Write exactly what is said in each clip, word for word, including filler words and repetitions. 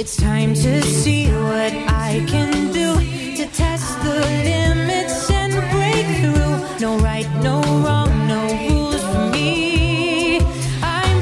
It's time to see what I can do to test the limits and break through. No right, no wrong, no rules for me. I'm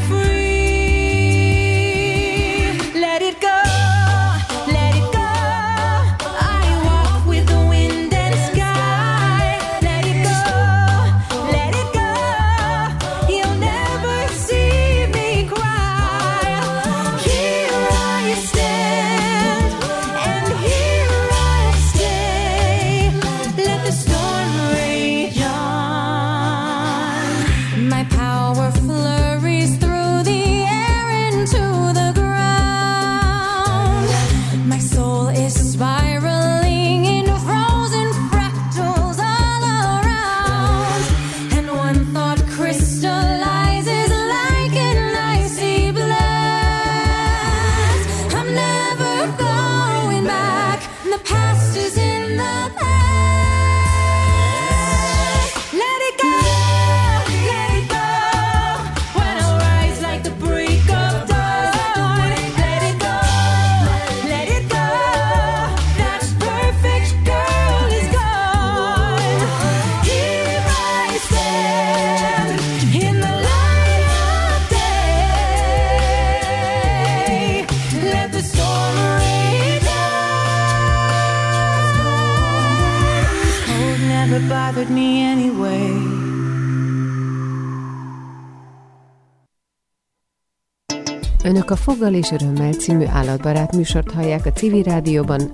free. Let it go, let it go. I walk with the wind and sky. Let it go, let it go. You'll never see me cry. Here I stand, and here I stay. Let the storm rage on. My power flurries through the air into the ground. My soul is spiraling in frozen fractals all around. And one thought crystallizes like an icy blast. I'm never going back. The past is in the past. Let it go, let it go. When I rise like the break of dawn. Let it go, let it go. That perfect girl is gone. Here I stand in the light of day. Let the storm rage on. Cold never bothered me anyway. Önök a Foggal és Örömmel című állatbarát műsort hallják a Civil Rádióban.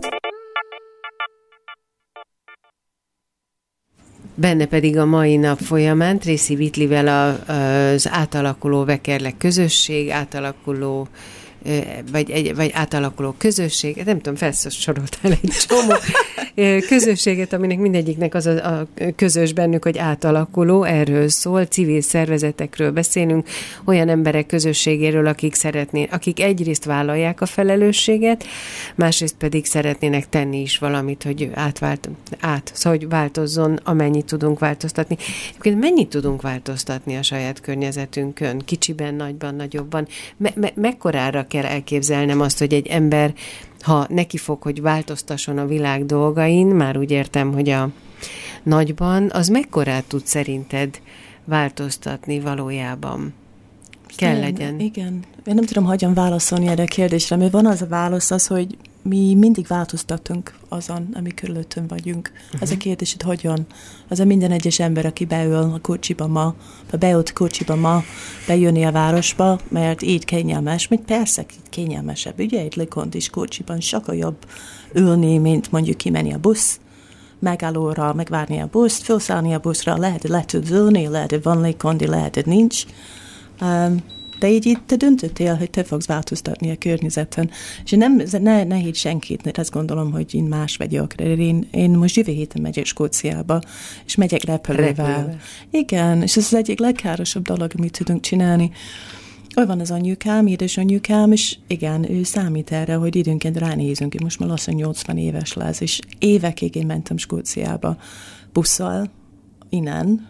Benne pedig a mai nap folyamán Tracy Whitleyvel a, az átalakuló Vekerle közösség, átalakuló vagy, egy, vagy átalakuló közösség, nem tudom, felsoroltál egy csomó közösséget, aminek mindegyiknek az a, a közös bennük, hogy átalakuló, erről szól, civil szervezetekről beszélünk, olyan emberek közösségéről, akik szeretnének, akik egyrészt vállalják a felelősséget, másrészt pedig szeretnének tenni is valamit, hogy átvált, át, szóval, hogy változzon, amennyit tudunk változtatni. Egyébként mennyit tudunk változtatni a saját környezetünkön? Kicsiben, nagyban, nagyobban? Me- me- mekkorára kell elképzelnem azt, hogy egy ember, ha neki fog, hogy változtasson a világ dolgain, már úgy értem, hogy a nagyban, az mekkorát tud szerinted változtatni valójában? Kell Én, legyen. Igen. Én nem tudom, hogyan válaszolni erre a kérdésre, mert van az a válasz az, hogy mi mindig változtatunk azon, ami körülöttön vagyunk. Uh-huh. Az a kérdés, hogy hogyan. Az a minden egyes ember, aki beül a kocsiba ma, vagy beült a kocsiba ma, bejönni a városba, mert így kényelmes, mint persze így kényelmesebb. Ugye egy légkondis kocsiban sokkal jobb ülni, mint mondjuk kimenni a busz, megállóra, megvárni a buszt, felszállni a buszra, lehet, hogy le tudsz ülni, lehet, hogy van légkondi, lehet, hogy nincs. Um, de így, így te döntöttél, hogy te fogsz változtatni a környezeten. És nem, ne, ne hidd senkit, mert azt gondolom, hogy én más vagyok. Én, én most jövő héten megyek Skóciába, és megyek repülővel. Repülővel. Igen, és ez az egyik legkárosabb dolog, amit tudunk csinálni. Olyan van az anyukám, édesanyukám, és igen, ő számít erre, hogy időnként ránézünk. Most már lassan nyolcvan éves lesz, és évekig én mentem Skóciába busszal, innen,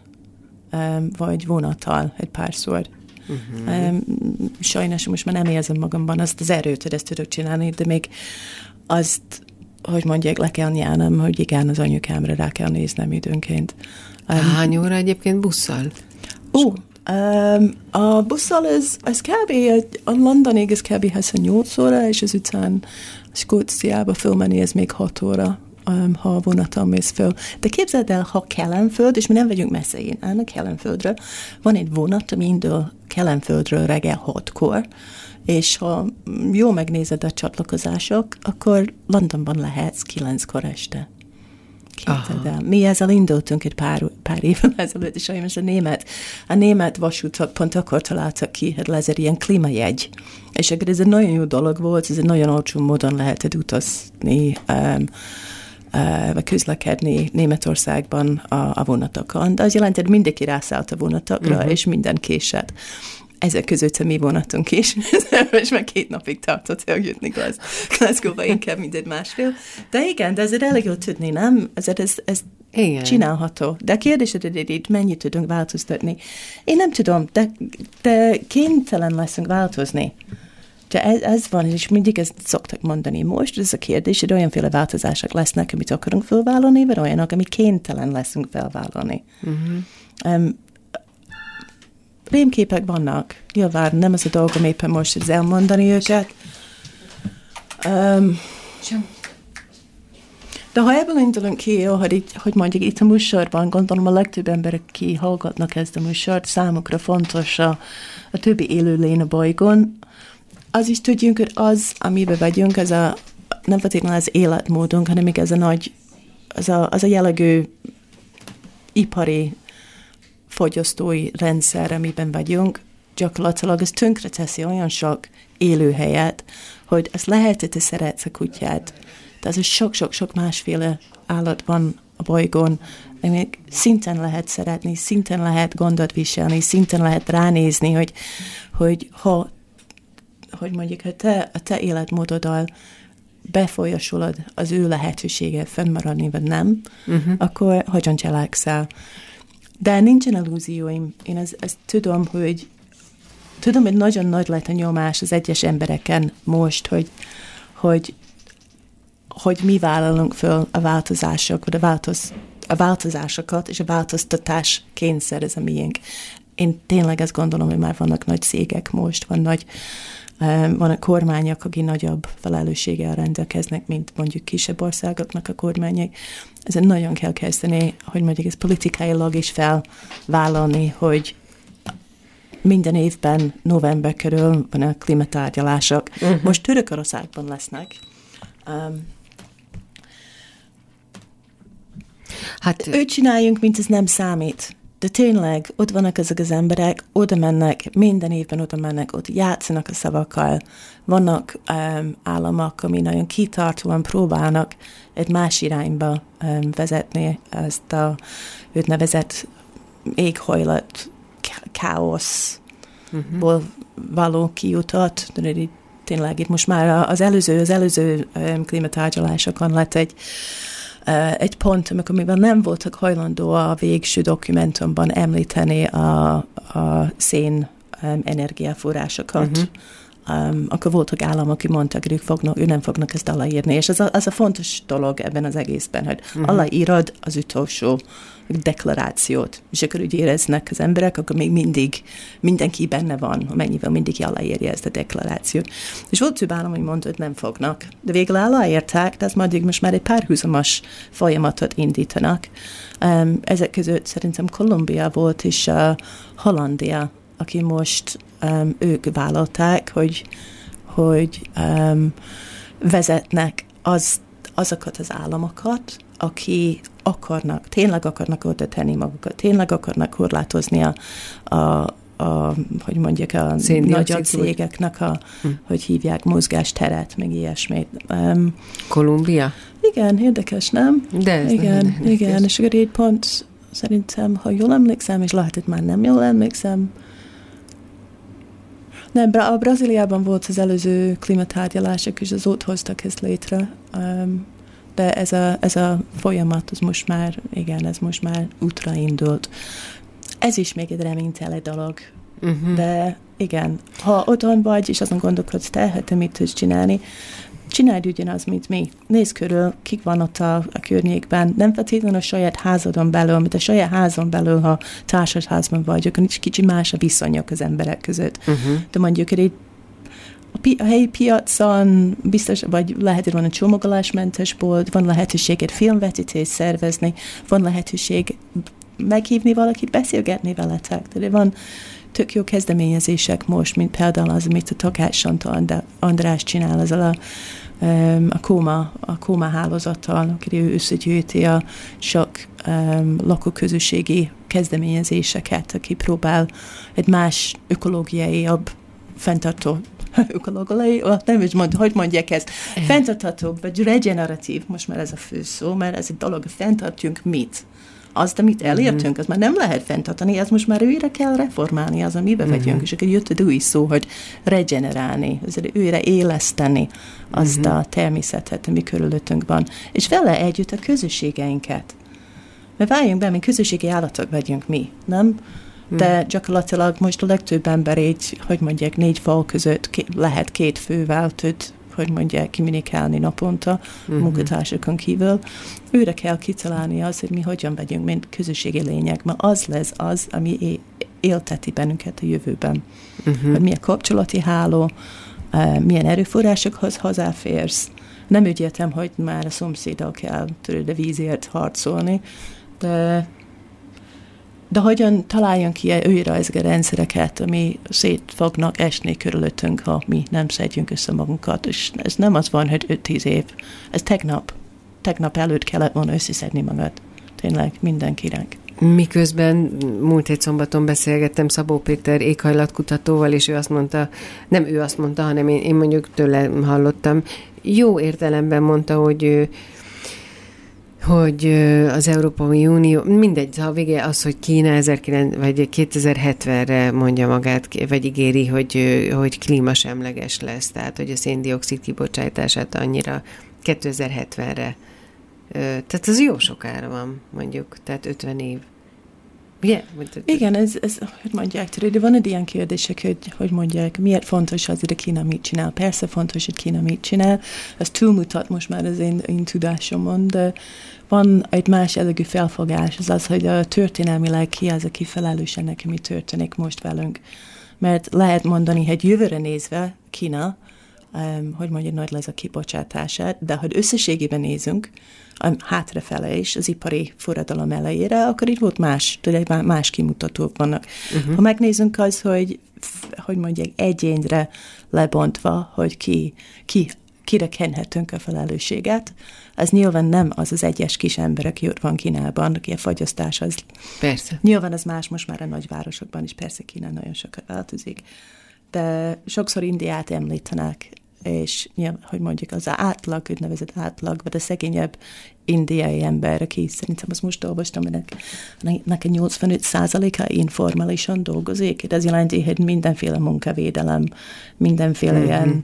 vagy vonattal egy párszor. Uh-huh. Um, sajnos most már nem érzem magamban azt az erőt, hogy ezt tudok csinálni, de még azt, hogy mondják, le kell nyelnem, hogy igen, az anyukámra rá kell néznem időnként. Um, Hány óra egyébként busszal? Ó, um, a busszal ez, ez kb. A Londonig ez kb. huszonnyolc óra, és az után Skóciába fölmenni ez még hat óra. Um, ha a vonatom mész föl. De képzeld el, ha Kelenföld, és mi nem vagyunk messze, én állnak Kelenföldről, van egy vonat, ami indul Kelenföldről reggel hatkor, és ha jól megnézed a csatlakozások, akkor Londonban lehetsz kilenckor este. Képzeld el. Mi ezzel indultunk egy pár, pár évvel ezelőtt, és sajnos a német, a német vasútok pont akkor találtak ki, hogy ez egy ilyen klímajegy. És akkor ez egy nagyon jó dolog volt, ez egy nagyon olcsó módon lehetett utazni, um, Uh, vagy közlekedni Németországban a, a vonatokon. De az jelenti, hogy mindenki rászállt a vonatokra, uh-huh. és minden késett. Ezek között a mi vonatunk is, és meg két napig tartott eljutni Glasgow-ba, inkább mindegy másfél. De igen, de ezért elég jól tudni, nem? Ezért ez, ez csinálható. De a kérdésed, hogy itt mennyit tudunk változtatni? Én nem tudom, de, de kénytelen leszünk változni. De ez, ez van, és mindig ezt szoktak mondani most, ez a kérdés, hogy olyanféle változások lesznek, amit akarunk felvállalni, vagy olyanok, amit kénytelen leszünk felvállalni. Uh-huh. Um, rémképek vannak, nyilván nem az a dolgom éppen most ez elmondani őket. Um, de ha ebből indulunk ki, hogy, itt, hogy mondjuk itt a műsorban, gondolom a legtöbb ember, aki hallgatnak ezt a műsort, számukra fontos a, a többi élőlény a bolygón. Az is tudjunk, hogy az, amiben vagyunk, az a, nem feltétlenül az életmódunk, hanem még ez a nagy, az a, az a jellegű ipari fogyasztói rendszer, amiben vagyunk, gyakorlatilag ez tönkre teszi olyan sok élőhelyet, hogy azt lehet, hogy te szeretsz a kutyát, de az sok-sok-sok másféle állat van a bolygón, még szinten lehet szeretni, szinten lehet gondot viselni, szinten lehet ránézni, hogy, hogy ha, hogy mondjuk, ha te, a te életmódoddal befolyásolod az ő lehetőséget fennmaradni, vagy nem, uh-huh. akkor hogyan cselekszel? De nincsen illúzióim. Én ezt, ezt tudom, hogy tudom, hogy nagyon nagy lett a nyomás az egyes embereken most, hogy, hogy, hogy mi vállalunk föl a változások, vagy a, változ, a változásokat, és a változtatás kényszer ez a miénk. Én tényleg ezt gondolom, hogy már vannak nagy cégek most, van nagy, um, van a kormányok, akik nagyobb felelősséggel rendelkeznek, mint mondjuk kisebb országoknak a kormányai. Ezen nagyon kell kezdeni, hogy mondjuk ez politikailag is felvállalni, hogy minden évben november körül van a klímatárgyalások. Uh-huh. Most Törökországban lesznek. Um, hát őt csináljunk, mint ez nem számít. De tényleg, ott vannak ezek az emberek, oda mennek, minden évben oda mennek, ott játszanak a szavakkal. Vannak um, államok, ami nagyon kitartóan próbálnak egy más irányba um, vezetni ezt a úgynevezett éghajlat káoszból uh-huh. való kiutat. De tényleg itt most már az előző, az előző um, klímatárgyalásokon lett egy Uh, egy pont, amikor mivel nem voltak hajlandó a végső dokumentumban említeni a, a szén um, energiaforrásokat, uh-huh. um, akkor voltak államok, akik mondtak, hogy ők, fognak, ők nem fognak ezt aláírni. És az a, az a fontos dolog ebben az egészben, hogy uh-huh. aláírod az utolsó deklarációt, és akkor úgy éreznek az emberek, akkor még mindig mindenki benne van, amennyivel mindig aláírja ezt a deklarációt. És volt több állam, hogy mondta, hogy nem fognak. De végül aláírták, de az majd most már egy párhuzamos folyamatot indítanak. Um, ezek között szerintem Kolumbia volt, és uh, Hollandia, aki most um, ők vállalták, hogy, hogy um, vezetnek az, azokat az államokat, aki akarnak, tényleg akarnak oda tenni magukat, tényleg akarnak korlátozni a, a, a hogy mondjuk a nagy cégeknek a, hm. hogy hívják, mozgásteret, meg ilyesmit. Um, Kolumbia? Igen, érdekes, nem? De ez igen, nem igen, és akkor így pont szerintem, ha jól emlékszem, és lehet, hogy már nem jól emlékszem, nem, a Brazíliában volt az előző klímatárgyalások, és az ott hoztak ezt létre. Um, de ez a, ez a folyamat, az most már, igen, ez most már útra indult. Ez is még egy reményteli dolog. Uh-huh. De igen, ha otthon vagy, és azon gondolkodsz, te, hát te mit tudsz csinálni, csináld ugyanaz, mint mi. Nézd körül, kik van ott a, a környékben. Nem feltétlenül a saját házadon belül, mint a saját házon belül, ha társasházban vagy, akkor kicsi más a viszonyok az emberek között. Uh-huh. De mondjuk, hogy egy A, pi- a helyi piacon biztos, vagy lehet, hogy van a csomagolásmentes bolt, van lehetőség egy filmvetítést szervezni, van lehetőség meghívni valakit, beszélgetni veletek. De van tök jó kezdeményezések most, mint például az, amit a Takács Antal András csinál, azzal a, a Kóma, a Kóma hálózattal, aki ő összegyűjti a sok um, lakóközösségi kezdeményezéseket, aki próbál egy más ökológiai, jobb, fenntartó ökológiai, nem is mond, hogy mondják ezt, fenntarthatóbb, vagy regeneratív, most már ez a fő szó, mert ez egy dolog, fenntartjunk mit? Azt, amit elértünk, az már nem lehet fenntartani, ez most már újra kell reformálni, az, amiben uh-huh. vagyunk, és akkor jött egy új szó, hogy regenerálni, ezért újra éleszteni azt uh-huh. a természetet, ami körülöttünk van, és vele együtt a közösségeinket. Mert váljunk be, mi közösségi állatok vagyunk mi, nem? de gyakorlatilag most a legtöbb ember így, hogy mondják, négy fal között ké, lehet két fővel tud, hogy mondják, kommunikálni naponta uh-huh. munkatársakon kívül. Őre kell kitalálni az, hogy mi hogyan vagyunk, mint közösségi lények, mert az lesz az, ami é- élteti bennünket a jövőben. Uh-huh. Hogy milyen kapcsolati háló, uh, milyen erőforrásokhoz hozzáférsz. Nem úgy értem, hogy már a szomszéddal kell tudod a vízért harcolni, de De hogyan találjon ki újra ezek a rendszereket, ami szét fognak esni körülöttünk, ha mi nem szedjünk össze magunkat. És ez nem az van, hogy öt-tíz év. Ez tegnap. Tegnap előtt kellett volna összeszedni magad. Tényleg mindenkinek. Miközben múlt hét szombaton beszélgettem Szabó Péter éghajlatkutatóval, és ő azt mondta, nem ő azt mondta, hanem én, én mondjuk tőle hallottam, jó értelemben mondta, hogy ő hogy az Európai Unió, mindegy, a vége az, hogy Kína ezerkilencszáz vagy kétezer-hetvenre mondja magát, vagy ígéri, hogy, hogy klímasemleges lesz, tehát hogy a széndioxid kibocsátását annyira kétezer-hetvenre. Tehát az jó sokára van, mondjuk, tehát ötven év. Yeah. Igen, ez, ez, hogy mondják, tudod, de van egy ilyen kérdések, hogy, hogy mondják, miért fontos az, hogy Kína mit csinál. Persze fontos, hogy Kína mit csinál, ez túlmutat most már az én, én tudásomon, de van egy más jellegű felfogás, az az, hogy a történelmileg ki az, aki felelős ennek, mi történik most velünk. Mert lehet mondani, hogy jövőre nézve Kína, um, hogy mondja, nagy lesz a kibocsátását, de ha összességében nézünk, hátrafele is, az ipari forradalom elejére, akkor itt volt más, tudod, más kimutatók vannak. Uh-huh. Ha megnézzünk az, hogy, hogy mondják, egyénre lebontva, hogy ki, ki, kire kenhetünk a felelősséget, az nyilván nem az az egyes kis ember, aki ott van Kínában, aki a fagyasztás az. Persze. Nyilván az más most már a nagyvárosokban is, persze Kína nagyon sokat változik. De sokszor Indiát említenek, és hogy mondjuk az átlag, úgynevezett átlag, vagy a szegényebb indiai ember, aki szerintem azt most olvastam, hogy neki nyolcvanöt százaléka informálisan dolgozik. Ez jelenti, hogy mindenféle munkavédelem, mindenféle mm-hmm. ilyen,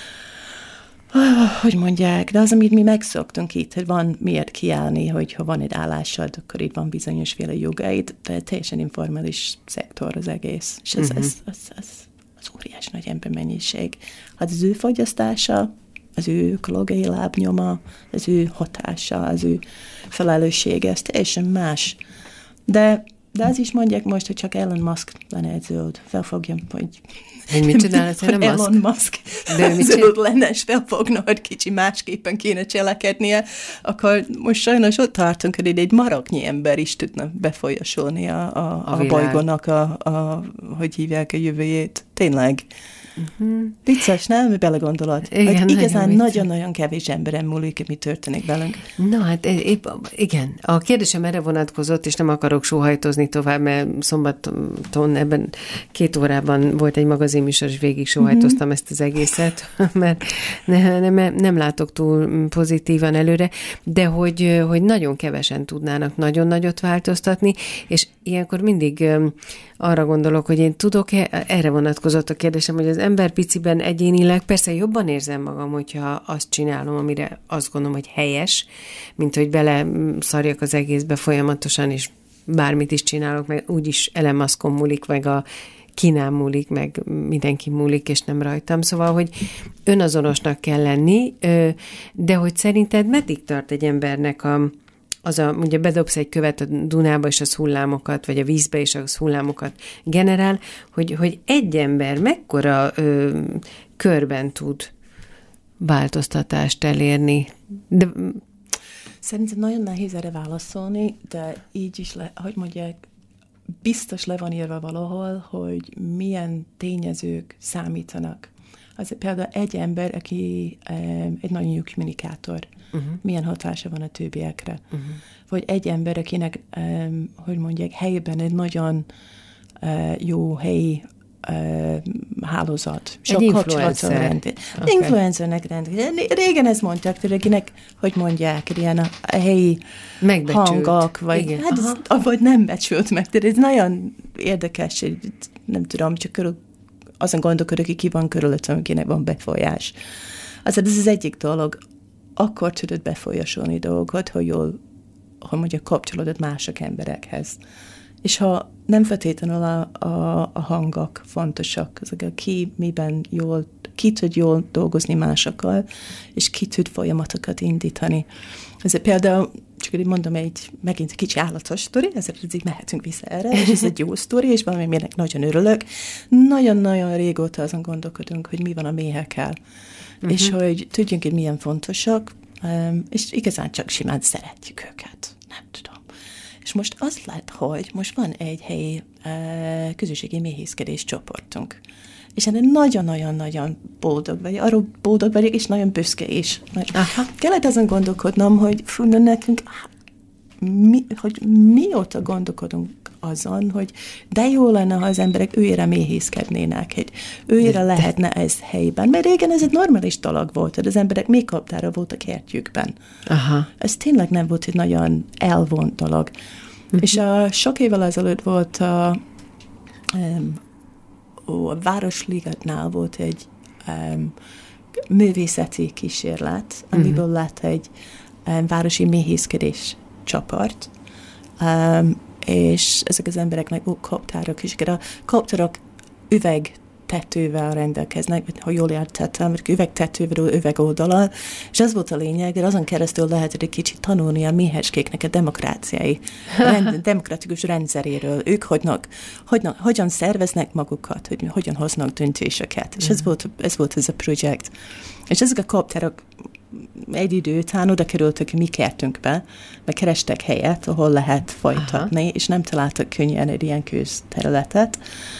hogy mondják, de az, amit mi megszoktunk itt, hogy van miért kiállni, hogy ha van egy állásod, akkor itt van bizonyosféle jogaid, de teljesen informális szektor az egész. És ez, mm-hmm. ez, ez, ez az óriás nagy embermennyiség. Hát az ő fogyasztása, az ő ökológiai lábnyoma, az ő hatása, az ő felelőssége, ez teljesen más. De, de az is mondják most, hogy csak Elon Musk lenne egy zöld. Felfogjam, hogy... Hogy mit csinál ez Elon Musk? Elon Musk zöld lenne, és felfogna, hogy kicsi másképpen kéne cselekednie, akkor most sajnos ott tartunk, hogy egy maroknyi ember is tudna befolyásolni a, a, a, a bolygónak, a, a, hogy hívják a jövőjét. Tényleg. Uh-huh. Vicces, nem? Mi belegondolod? Igen, hogy igazán nagyon-nagyon kevés emberen múlik, mi történik velünk. Na hát épp, igen. A kérdésem erre vonatkozott, és nem akarok sóhajtozni tovább, mert szombaton ebben két órában volt egy magazinműsor, és végig sóhajtoztam uh-huh. ezt az egészet, mert ne, nem, nem látok túl pozitívan előre, de hogy, hogy nagyon kevesen tudnának nagyon nagyot változtatni, és ilyenkor mindig arra gondolok, hogy én tudok, erre vonatkozott a kérdésem, hogy az ember piciben egyénileg persze jobban érzem magam, hogyha azt csinálom, amire azt gondolom, hogy helyes, mint hogy bele szarjak az egészbe folyamatosan, és bármit is csinálok, meg úgyis Elon Muskon múlik, meg a Kínán múlik, meg mindenki múlik, és nem rajtam. Szóval, hogy önazonosnak kell lenni, de hogy szerinted meddig tart egy embernek a az a, ugye bedobsz egy követ a Dunába, és az hullámokat, vagy a vízbe, és az hullámokat generál, hogy, hogy egy ember mekkora ö, körben tud változtatást elérni. De... Szerintem nagyon nehéz erre válaszolni, de így is, le, hogy mondják, biztos le van írva valahol, hogy milyen tényezők számítanak. Az például egy ember, aki um, egy nagyon jó kommunikátor, uh-huh. milyen hatása van a többiekre. Uh-huh. Vagy egy ember, akinek, um, hogy mondják, helyben egy nagyon uh, jó helyi uh, hálózat. Sok influencer. Okay. Influencernek rendkívül. Régen ezt mondták, hogy akinek, hogy mondják, ilyen a, a helyi megbecsült hangok, vagy, hát ez, vagy nem becsült meg. De ez nagyon érdekes, hogy nem tudom, csak körül azon gondolkodok, hogy ki van körülöttem, akinek van befolyás. Aztán ez az egyik dolog. Akkor tudod befolyásolni dolgokat, hogy jól, hogy mondjuk kapcsolódod mások emberekhez. És ha nem feltétlenül a, a, a hangok fontosak, ezek a ki miben jól, ki tud jól dolgozni másokkal, és ki tud folyamatokat indítani. Ezért például, csak így mondom, egy megint egy kicsi állatos sztori, ezért így mehetünk vissza erre, és ez egy jó sztori, és valami minek nagyon örülök. Nagyon-nagyon régóta azon gondolkodunk, hogy mi van a méhekkel, uh-huh. és hogy tudjunk, hogy milyen fontosak, és igazán csak simán szeretjük őket. Nem tudom. És most az lett, hogy most van egy helyi uh, közösségi méhészkedés csoportunk. És ennek nagyon-nagyon-nagyon boldog vagyok, arról boldog vagyok, és nagyon büszke is. Aha. Kellett azon gondolkodnom, hogy fú, nekünk, mi, hogy mióta gondolkodunk azon, hogy de jó lenne, ha az emberek őjére méhészkednének, hogy őjére lehetne ez helyben. Mert régen ez egy normális dolog volt, hogy az emberek még kaptára voltak kertjükben. Aha. Ez tényleg nem volt egy nagyon elvont dolog. Uh-huh. És a sok évvel ezelőtt volt a, um, ó, a Városligetnál volt egy um, művészeti kísérlet, amiből uh-huh. lett egy um, városi méhészkedés csoport, um, és ezek az embereknek ó, koptárok, és a koptárok üvegtetővel rendelkeznek, ha jól értettem, üvegtetővel, üveg oldalal, és ez volt a lényeg, de azon keresztül lehetett egy kicsit tanulni a méhecskéknek a demokráciai, rend, demokratikus rendszeréről, ők hogynak, hogynak, hogyan szerveznek magukat, hogy hogyan hoznak döntéseket, és ez volt, ez volt ez a projekt. És ezek a koptárok egy idő után oda kerültek a mi kertünkbe, mert kerestek helyet, ahol lehet folytatni, aha. és nem találtak könnyen egy ilyen közterületet.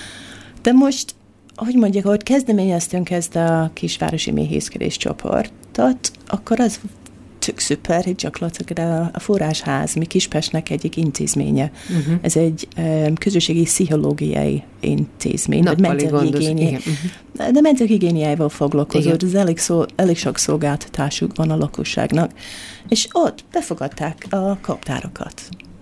De most, ahogy mondják, ahogy kezdeményeztünk ezt a kisvárosi méhészkedés csoportot, akkor az tök szuper, hogy gyakorlatilag a, a forrásház, mi Kispestnek egyik intézménye. Uh-huh. Ez egy um, közösségi pszichológiai intézmény, vagy mentálhigiéniai. Uh-huh. De mentálhigiéniával foglalkozott, ez elég, szó, elég sok szolgáltatásuk van a lakosságnak. És ott befogadták a koptárokat.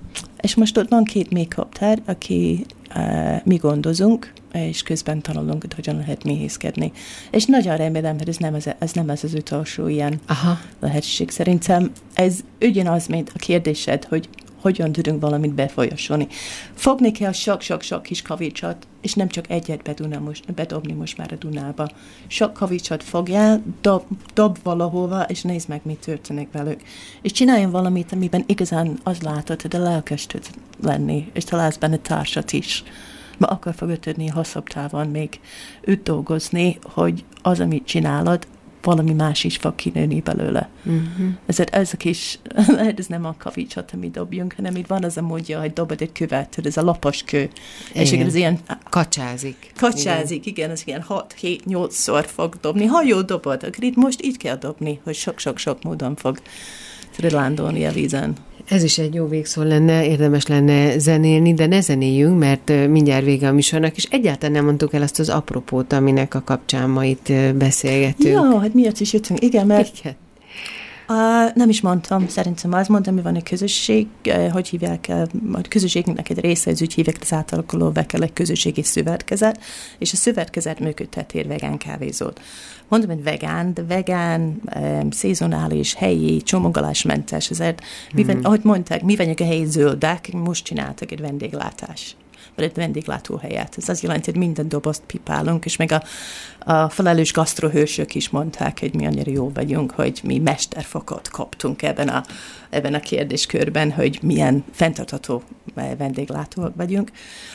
És most ott van két mély koptár, aki uh, mi gondozunk, és közben tanulunk, hogy hogyan lehet méhészkedni. És nagyon remélem, hogy ez nem az, ez nem az, az utolsó ilyen aha. lehetőség. Szerintem ez ugyanaz, mint a kérdésed, hogy hogyan tudunk valamit befolyásolni. Fogni kell sok-sok-sok kis kavicsot, és nem csak egyet beduna most, bedobni most már a Dunába. Sok kavicsot fogjál, dob, dob valahova, és nézd meg, mi történik velük. És csináljon valamit, amiben igazán az látod, hogy a lelkes tud lenni, és találsz benne társat is. Ma akkor fogod tudni hosszabb távon még őt dolgozni, hogy az, amit csinálod, valami más is fog kinőni belőle. Uh-huh. Ezért ez a kis, ez nem a kavicsot, amit dobjunk, hanem itt van az a módja, hogy dobod egy követ, ez a lapos kő. És igen, ez ilyen... Kacsázik. Kacsázik, igen, igen ez ilyen hat-hét-nyolcszor fog dobni. Ha jól dobod, akkor itt most így kell dobni, hogy sok-sok-sok módon fog trilándolni a vízen. Ez is egy jó végszó lenne, érdemes lenne zenélni, de ne zenéljünk, mert mindjárt vége a műsornak, és egyáltalán nem mondtuk el azt az apropót, aminek a kapcsán ma itt beszélgetünk. Ja, hát miért is jöttünk? Igen, mert igen. Uh, nem is mondtam, szerintem azt mondtam, hogy van egy közösség, uh, hogy hívják, uh, a közösségnek egy része, az úgy hívják, az átalakuló Vekel egy közösségi szövetkezet, és a szövetkezet működteti egy vegán kávézót. Mondom, hogy vegán, de vegán, um, szezonális, helyi, csomagolásmentes, ezért, hmm. mivel, ahogy mondták, mi vagyunk a helyi zöldek, most csináltak egy vendéglátás. vagy egy vendéglátóhelyet. Ez azt jelenti, hogy minden dobozt pipálunk, és még a, a felelős gasztrohősök is mondták, hogy mi annyira jó vagyunk, hogy mi mesterfokot kaptunk ebben a, ebben a kérdéskörben, hogy milyen fenntartható vendéglátók vagyunk.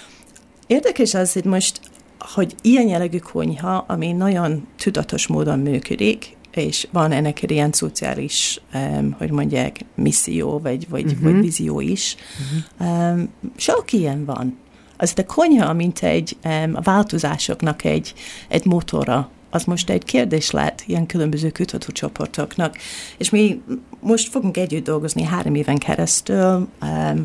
Érdekes az, hogy most, hogy ilyen jellegű konyha, ami nagyon tudatos módon működik, és van ennek egy ilyen szociális, um, hogy mondják, misszió, vagy, vagy, uh-huh. vagy vízió is. Uh-huh. Um, sok ilyen van. Az a konyha, mint egy um, a változásoknak egy, egy motora, az most egy kérdés lett ilyen különböző kutatócsoportoknak. És mi most fogunk együtt dolgozni három éven keresztül um,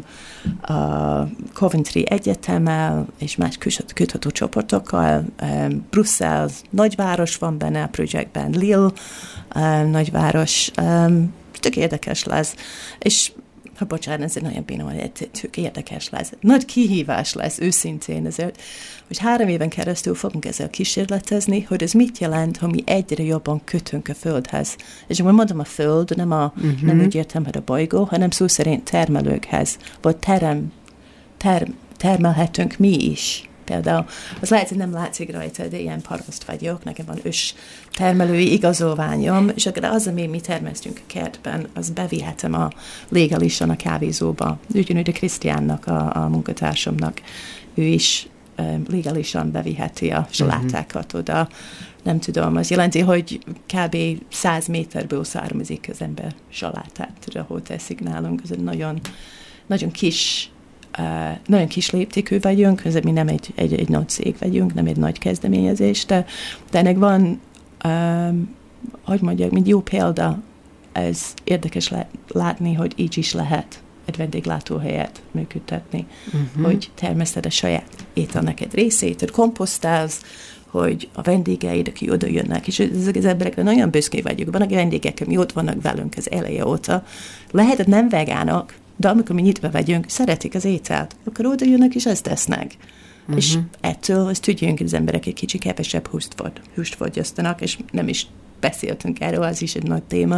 a Coventry Egyetemmel és más kutatócsoportokkal. Um, Brüsszel nagyváros van benne a projektben, Lille um, nagyváros. Um, tök érdekes lesz. És ha bocsánat, ez egy nagyon béna, hogy tök érdekes lesz. Nagy kihívás lesz őszintén ezért, hogy három éven keresztül fogunk ezzel kísérletezni, hogy ez mit jelent, ha mi egyre jobban kötünk a földhez. És amikor mondom a föld, nem, a, uh-huh. nem úgy értem, hogy a bolygó, hanem szó szerint termelőkhez, vagy terem, term, termelhetünk mi is. Például az lehet, hogy nem látszik rajta, de ilyen paraszt vagyok, nekem van ős termelői igazolványom, és akkor az, ami mi termesztünk a kertben, az bevihetem a legálisan a kávézóba. Ugyanúgy a Krisztiánnak, a, a munkatársamnak, ő is um, legálisan beviheti a salátákat oda. Nem tudom, az jelenti, hogy kb. száz méterből származik az ember salátát, ahol teszik nálunk. Ez egy nagyon, nagyon kis Uh, nagyon kis léptékű vagyunk, ez mi nem egy, egy, egy nagy cég vagyunk, nem egy nagy kezdeményezés, de, de ennek van, um, hogy mondjak, mint jó példa, ez érdekes le, látni, hogy így is lehet egy vendéglátóhelyet működtetni, uh-huh. hogy termeszted a saját ételnek egy részét, hogy komposztálsz, hogy a vendégeid, akik oda jönnek, és ezek az emberekre nagyon büszké vagyunk. Vannak vendégek, ami ott vannak velünk az eleje óta. Lehet, nem vegánok, de amikor mi nyitva vagyunk, szeretik az ételt, akkor oda jönnek, és ezt tesznek. Uh-huh. És ettől azt tudjunk, hogy az emberek egy kicsi kevesebb húst, fog, húst fogyasztanak, és nem is beszéltünk erről, az is egy nagy téma.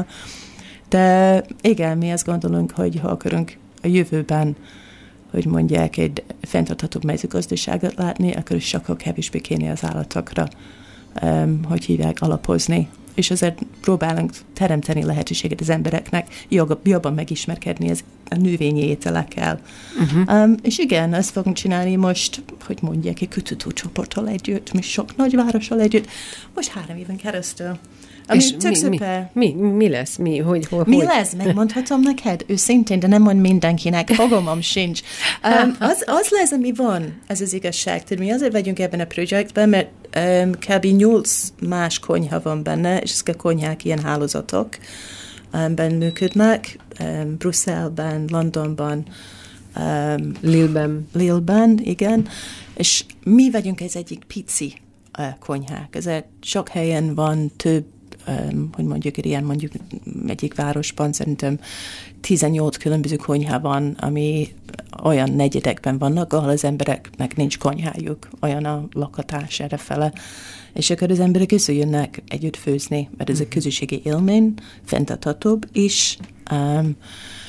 De igen, mi azt gondolunk, hogy ha akarunk a jövőben, hogy mondják, egy fenntarthatóbb mezőgazdaságot látni, akkor sokkal kevésbé kéne az állatokra, um, hogy hívják, alapozni. És ezért próbálunk teremteni lehetőséget az embereknek, jobban megismerkedni az, a növényi ételekkel. Uh-huh. Um, és igen, ezt fogunk csinálni most, hogy mondják, egy kutatócsoporttal együtt, mi sok nagyvárossal együtt, most három éven keresztül. Ami és mi, mi, mi, mi lesz? Mi, hogy, hol, mi hogy? lesz? Megmondhatom neked? Őszintén, de nem mond mindenkinek. Fogalmam sincs. Um, az, az lesz, ami van, ez az igazság. Tehát mi azért vagyunk ebben a projektben, mert um, kb. nyolc más konyha van benne, és ezek a konyhák ilyen hálózatok um, ben működnek. Um, Brüsszelben, Londonban, um, Lille-ben. Lille-ben, igen. És mi vagyunk ez egyik pici uh, konyhák. Ezért sok helyen van több, Um, hogy mondjuk ilyen mondjuk egyik városban szerintem tizennyolc különböző konyha van, ami olyan negyedekben vannak, ahol az embereknek nincs konyhájuk, olyan a lakatás errefele. És akkor az emberek összejönnek együtt főzni, mert ez a közösségi élmény fenntarthatóbb is, um,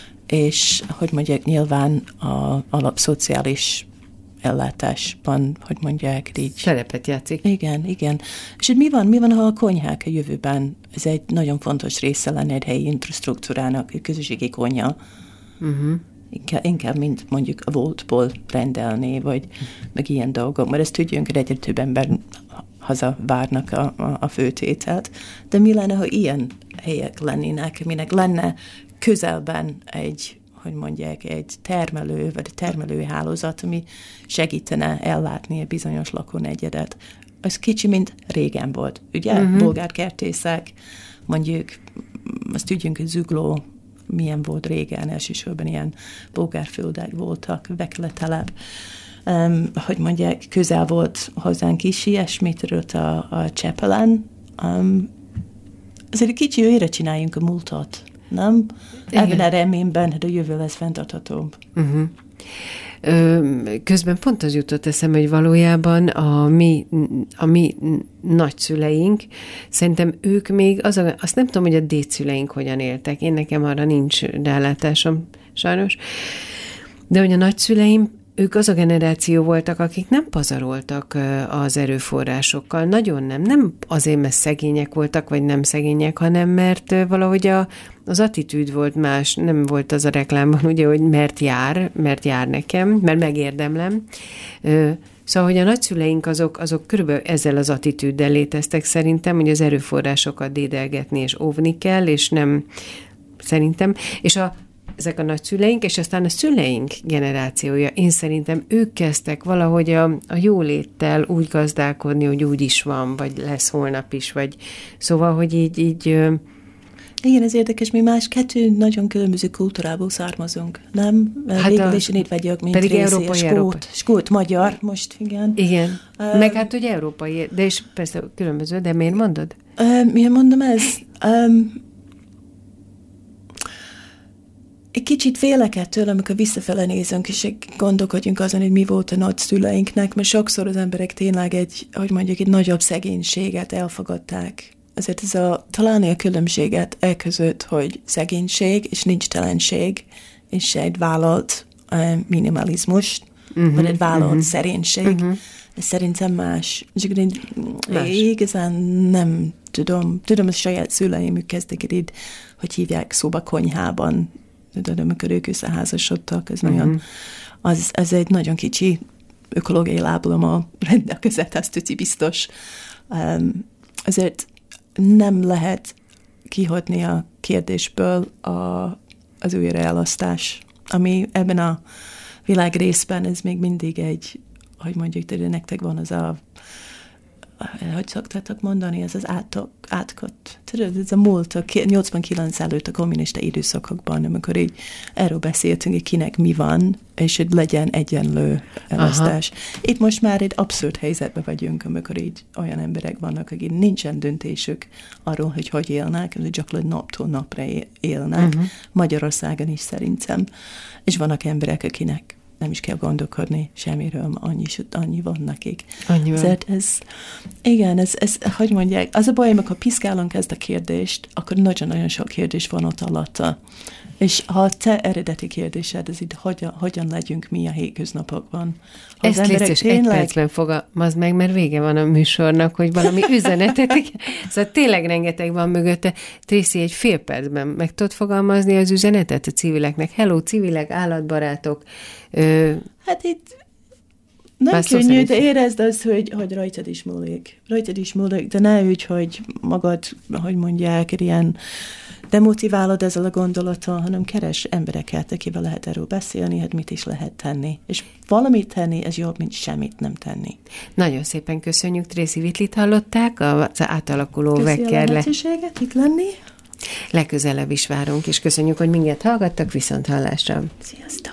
és hogy mondják, nyilván a alapszociális ellátásban, hogy mondják, így... Szerepet játszik. Igen, igen. És mi van, mi van, ha a konyhák a jövőben? Ez egy nagyon fontos része lenne egy helyi infrastruktúrának, egy közösségi konyha. Uh-huh. Inkább, inkább, mint mondjuk a voltból rendelni, vagy uh-huh. meg ilyen dolgok. Mert ezt tudjunk, hogy egyre több ember hazavárnak a, a, a főtételt. De mi lenne, ha ilyen helyek lennének, aminek lenne közelben egy, hogy mondják, egy termelő, vagy egy termelői hálózat, ami segítene ellátni a bizonyos lakónegyedet. Az kicsi, mint régen volt. Ugye? Uh-huh. Bolgárkertészek, mondjuk, azt tudjunk, hogy Zugló milyen volt régen, elsősorban ilyen bolgárföldek voltak, vekletelep. Um, hogy mondják, közel volt hozzánk is ilyesmit a, a Csepelen. Um, azért kicsi őre csináljunk a múltat, nem? Igen. Ebben a reményben, hogy a jövő lesz fenntarthatóbb. Uh-huh. Közben pont az jutott eszembe, hogy valójában a mi, a mi nagyszüleink, szerintem ők még, az a, azt nem tudom, hogy a dédszüleink hogyan éltek. Én nekem arra nincs rálátásom, sajnos. De hogy a nagyszüleim, ők az a generáció voltak, akik nem pazaroltak az erőforrásokkal. Nagyon nem. Nem azért, mert szegények voltak, vagy nem szegények, hanem mert valahogy a, az attitűd volt más. Nem volt az a reklámban, ugye, hogy mert jár, mert jár nekem, mert megérdemlem. Szóval, hogy a nagyszüleink azok, azok körülbelül ezzel az attitűddel léteztek szerintem, hogy az erőforrásokat dédelgetni és óvni kell, és nem szerintem. És a ezek a nagyszüleink, és aztán a szüleink generációja, én szerintem ők kezdtek valahogy a, a jóléttel úgy gazdálkodni, hogy úgy is van, vagy lesz holnap is, vagy szóval, hogy így... így igen, ez érdekes, mi más kettő nagyon különböző kultúrából származunk, nem? Hát végül is én itt vagyok, mint pedig részé, európai, skót, európai. skót, magyar, most igen. Igen, uh, meg hát ugye európai, de és persze különböző, de miért mondod? Uh, miért mondom ezt? Um, Egy kicsit félek ettől, amikor visszafele nézünk, és gondolkodjunk azon, hogy mi volt a nagyszüleinknek, mert sokszor az emberek tényleg egy, hogy mondjuk, egy nagyobb szegénységet elfogadták. Azért ez a, találni a különbséget e között, hogy szegénység és nincs telenség, és egy vállalt uh, minimalizmus, uh-huh, vagy egy vállalt uh-huh. szerénység. Uh-huh. Ez szerintem más. És akkor én más. Igazán nem tudom. Tudom, a saját szüleim kezdik itt, hogy hívják szóba konyhában, tudom, amikor ők összeházasodtak, ez uh-huh. nagyon, az, az egy nagyon kicsi ökológiai lábulom a rendelkezett, azt tudja biztos. Um, azért nem lehet kihodni a kérdésből a, az újraelosztás, ami ebben a világ részben ez még mindig egy, hogy mondjuk, de nektek van az a, hogy szoktátok mondani, ez az átok, átkot. Tudod, ez a múlt, a nyolcvankilenc előtt a kommunista időszakokban, amikor így erről beszéltünk, hogy kinek mi van, és hogy legyen egyenlő elosztás. Aha. Itt most már egy abszurd helyzetben vagyunk, amikor így olyan emberek vannak, akik nincsen döntésük arról, hogy hogy élnek, hogy gyakorlatilag naptól napra élnek. Uh-huh. Magyarországon is szerintem. És vannak emberek, akinek nem is kell gondolkodni semmiről, annyi, annyi van nekik. Annyi van. Ezért ez, igen, ez, ez, hogy mondják, az a baj, amikor piszkálunk ezt a kérdést, akkor nagyon-nagyon sok kérdés van ott alatta. És ha a te eredeti kérdésed, ez itt hogyan, hogyan legyünk mi a hétköznapokban. Ha ezt légy szíves, tényleg... egy percben fogalmazd meg, mert vége van a műsornak, hogy valami üzenetet. Szóval tényleg rengeteg van mögötte. Tracy, egy fél percben meg tudod fogalmazni az üzenetet a civileknek? Hello, civilek, állatbarátok. Ö... Hát itt nem könnyű, de érezd azt, hogy, hogy rajtad is múlik. Rajtad is múlik, de ne úgy, hogy magad, hogy mondják, ilyen demotiválod ezzel a gondolattal, hanem keres embereket, akivel lehet erről beszélni, hát mit is lehet tenni. És valamit tenni, ez jobb, mint semmit nem tenni. Nagyon szépen köszönjük, Tracy Whitley-t hallották, az átalakuló vekkerle. Köszi a lehetőséget itt lenni. Legközelebb is várunk, és köszönjük, hogy minket hallgattak, viszont hallásra. Sziasztok!